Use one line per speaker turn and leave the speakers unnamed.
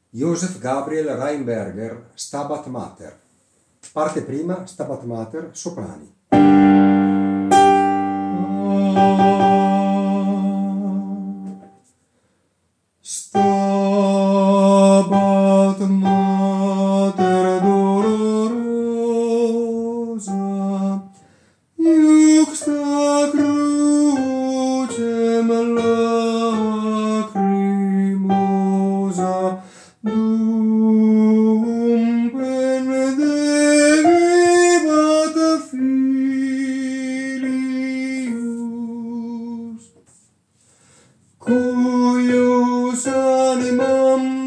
Joseph Gabriel Reinberger, Stabat Mater. Parte prima, Stabat Mater, soprani. Stabat Mater dolorosa, iuxta crucem lacrimosa, dum pendebat filius, cuius animam